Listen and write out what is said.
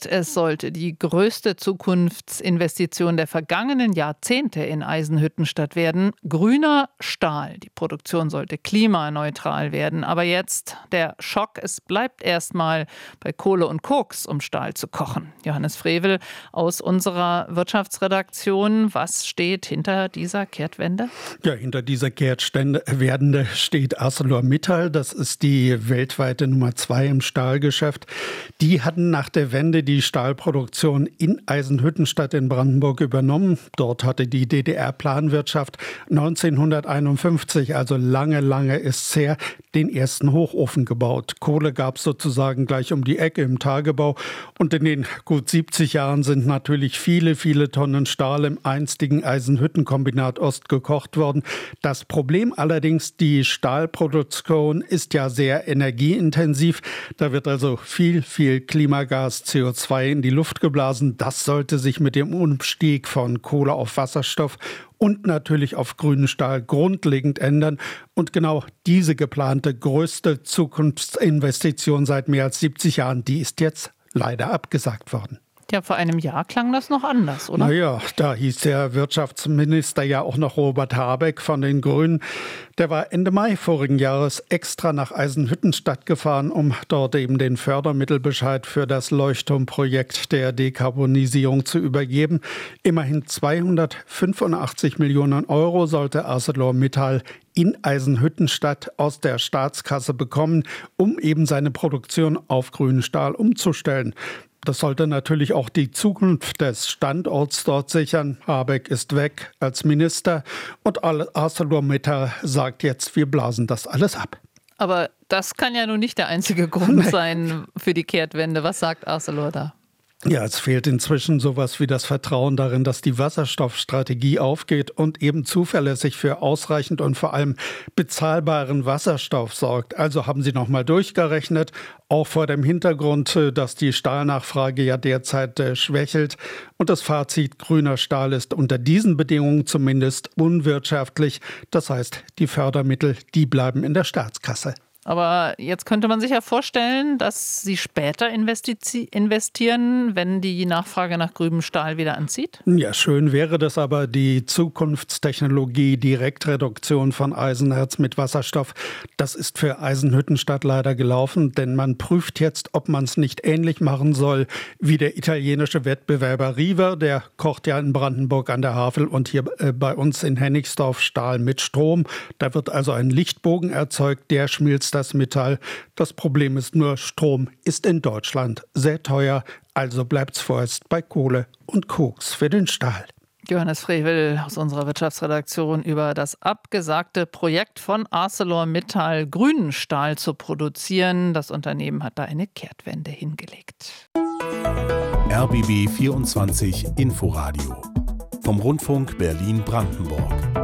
heißt, es sollte die größte Zukunftsinvestition der vergangenen Jahrzehnte in Eisenhüttenstadt werden. Grüner Stahl. Die Produktion sollte klimaneutral werden. Aber jetzt der Schock. Es bleibt erstmal bei Kohle und Koks, um Stahl zu kochen. Johannes Frevel aus unserer Wirtschaftsredaktion. Was steht hinter dieser Kehrtwende? Ja, hinter dieser Kehrtwende steht ArcelorMittal. Das ist die weltweite Nummer 2 im Stahlgeschäft. Die hatten nach der Wende die Stahlproduktion in Eisenhüttenstadt in Brandenburg übernommen. Dort hatte die DDR-Planwirtschaft 1951, also lange ist's her, den ersten Hochofen gebaut. Kohle gab es sozusagen gleich um die Ecke im Tagebau. Und in den gut 70 Jahren sind natürlich viele Tonnen Stahl im einstigen Eisenhüttenkombinat Ost gekocht worden. Das Problem allerdings, die Stahlproduktion ist ja sehr energieintensiv. Da wird also viel Klimagas, CO2 in die Luft geblasen. Das sollte sich mit dem Umstieg von Kohle auf Wasserstoff und natürlich auf grünen Stahl grundlegend ändern. Und genau diese geplante größte Zukunftsinvestition seit mehr als 70 Jahren, die ist jetzt leider abgesagt worden. Ja, vor einem Jahr klang das noch anders, oder? Naja, da hieß der Wirtschaftsminister ja auch noch Robert Habeck von den Grünen. Der war Ende Mai vorigen Jahres extra nach Eisenhüttenstadt gefahren, um dort eben den Fördermittelbescheid für das Leuchtturmprojekt der Dekarbonisierung zu übergeben. Immerhin 285 Millionen Euro sollte ArcelorMittal in Eisenhüttenstadt aus der Staatskasse bekommen, um eben seine Produktion auf grünen Stahl umzustellen. Das sollte natürlich auch die Zukunft des Standorts dort sichern. Habeck ist weg als Minister und ArcelorMittal sagt jetzt, wir blasen das alles ab. Aber das kann ja nun nicht der einzige Grund sein für die Kehrtwende. Was sagt Arcelor da? Ja, es fehlt inzwischen sowas wie das Vertrauen darin, dass die Wasserstoffstrategie aufgeht und eben zuverlässig für ausreichend und vor allem bezahlbaren Wasserstoff sorgt. Also haben sie nochmal durchgerechnet, auch vor dem Hintergrund, dass die Stahlnachfrage ja derzeit schwächelt. Und das Fazit, grüner Stahl ist unter diesen Bedingungen zumindest unwirtschaftlich. Das heißt, die Fördermittel, die bleiben in der Staatskasse. Aber jetzt könnte man sich ja vorstellen, dass sie später investieren, wenn die Nachfrage nach grünem Stahl wieder anzieht? Ja, schön wäre das aber. Die Zukunftstechnologie Direktreduktion von Eisenerz mit Wasserstoff, das ist für Eisenhüttenstadt leider gelaufen, denn man prüft jetzt, ob man es nicht ähnlich machen soll wie der italienische Wettbewerber Riva. Der kocht ja in Brandenburg an der Havel und hier bei uns in Hennigsdorf Stahl mit Strom. Da wird also ein Lichtbogen erzeugt, der schmilzt das Metall. Das Problem ist nur, Strom ist in Deutschland sehr teuer, also bleibt's vorerst bei Kohle und Koks für den Stahl. Johannes Frevel aus unserer Wirtschaftsredaktion über das abgesagte Projekt von ArcelorMittal, grünen Stahl zu produzieren. Das Unternehmen hat da eine Kehrtwende hingelegt. RBB 24 Inforadio vom Rundfunk Berlin-Brandenburg.